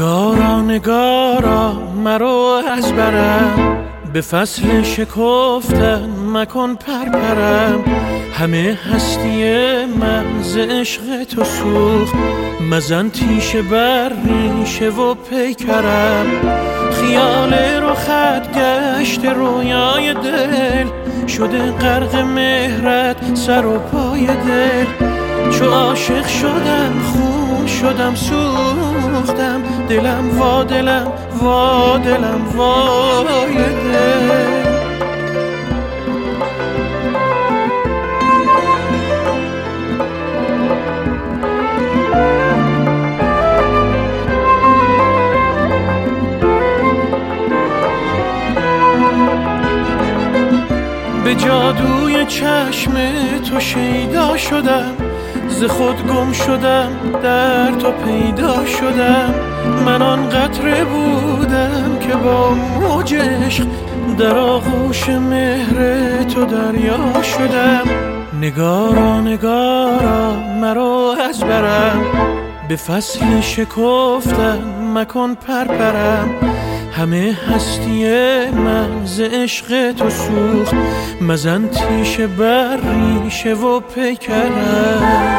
نگارا مرو از برم، به فصل شکفتن مکن پرپرم. همه هستی من ز عشق تو سوخت، مزن تیشه بر ریشه و پیکرم. خیال رخت گشت رویای دل، شده غرق مهرت سر و پای دل. چو عاشق شدم خون شدم سوختم، دلم وا دلم وا دلم وای دل. به جادوی چشم تو شیدا شدم، ز خود گم شدم در تو پیدا شدم. من آن قطره بودم که با موج عشق در آغوش مهر تو دریا شدم. نگارا مرا از برم، به فصل شکفتن مکن پرپرم. همه هستی من ز عشق تو سوخت، مزن تیشه بر ریشه و پیکرم.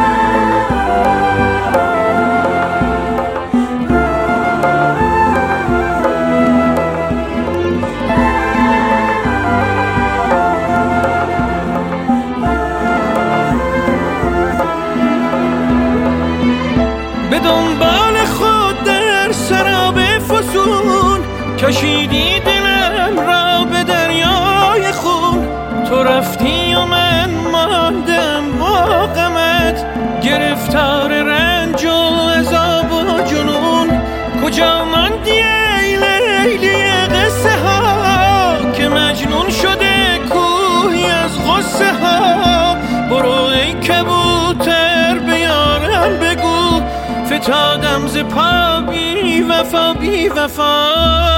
به دنبال خود در سراب فسون، کشیدی دلم را به دریای خون. تو رفتی و من ماندم با غمت، گرفتار رنج و عذاب و جنون. کجا ماندی ای لیلی قصه ها، که مجنون شده کوهی از غصه ها. برو ای کبوتر به یارم بگو، فتادم ز پا بی وفا بی وفا.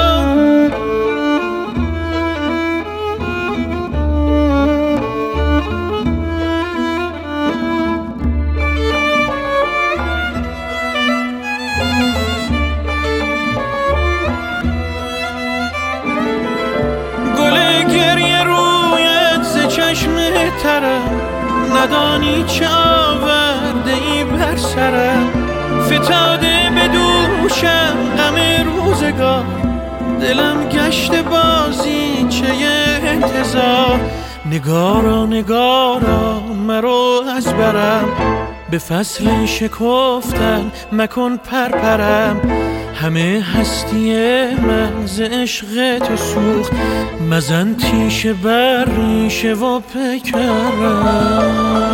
گل گریه رویت ز چشم ترم، ندانی چه آورده ای بر سرم. فتاده به دوشم غم روزگار، دلم گشت بازی چه انتظار. نگارا مرو از برم، به فصل شکفتن مکن پرپرم. همه هستی من ز عشق تو سوخت، مزن تیشه بر ریشه و پیکرم.